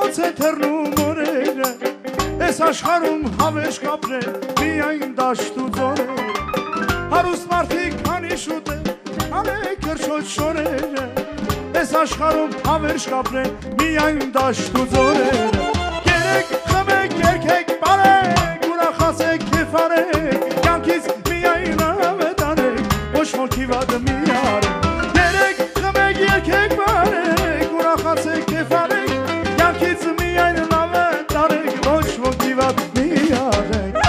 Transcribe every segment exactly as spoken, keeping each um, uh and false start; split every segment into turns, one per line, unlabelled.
ոնց է թռնում օրերը, այս աշխարհում հավերժ կապրել միայն դաշտ ու ձորերը, հարուստ մարդիկ քանի շուտ է անեք կրչոտ շորերը, այս աշխարհում հավերժ կապրել միայն դաշտ ու ձորերը, կերեք խմեք երգեք բարեք ուրախացեք քեֆարեք, կյանքից միայն ավետ անեք, ոչ ոքի վատը մի արեք, կերեք խմեք երգեք բարեք ուրախացեք քեֆարեք, կյանքից միայն ավետ անեք, ոչ ոքի վատ մի արեք։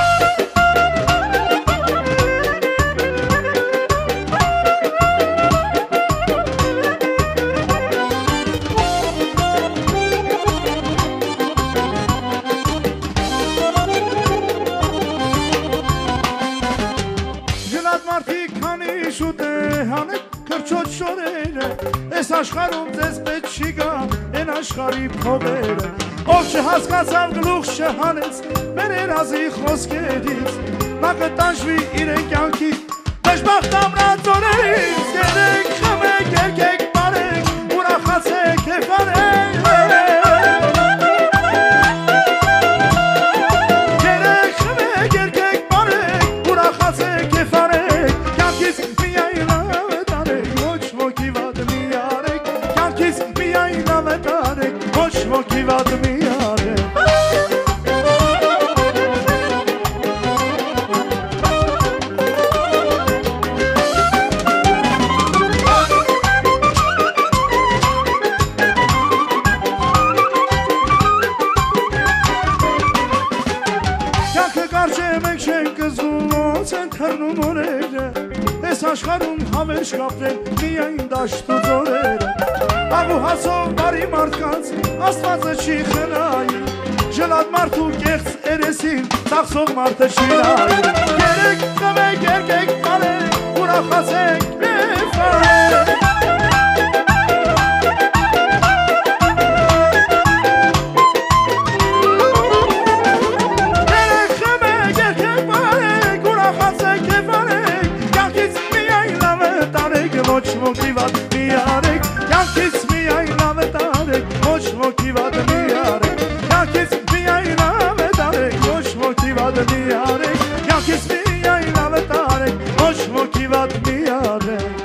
Մարդիկ քանի շուտ է հանեք կրչոտ շորերը, այս աշխարհում ձեզ պետք չի գա են աշխարհի փողերը, ով չհասկացավ գլուխ չհանեց մեր երազի խոսքերից, նա կտանջվի իրեն կյանքի դժբախտ ամրած օրերից, երեք խմեք երգեք բարեք ուրախացեք քեֆարեք, երեք խմեք երգեք բարեք ուրախացեք քեֆարեք, ոչ ոքի վատ մի արեք։ Կյանքը կարճ է մենք չենք զգում ոնց են թռնում օրերը, այս աշխարհում հավերժ կապրել միայն դաշտ ու ձորերը, աղու հասով բարի մարդկանց աստվածը չի խնայի, ժլատ մարդու կեղծ երեսին ծախսող մարդը չի նայի, երեք խմեք երգեք բարեք ուրախացեք քեֆարեք, երեք խմեք երգեք բարեք ուրախացեք քեֆարեք, կյանքից միայն լավը տարեք, ոչ ոքի վատ մի արեք, կյանքից միայն ավետ արեք, ոչ ոքի վատ մի արեք, կյանքից միայն ավետ արեք, ոչ ոքի վատ մի արեք, կյանքից միայն ավետ արեք, ոչ ոքի վատ մի արեք։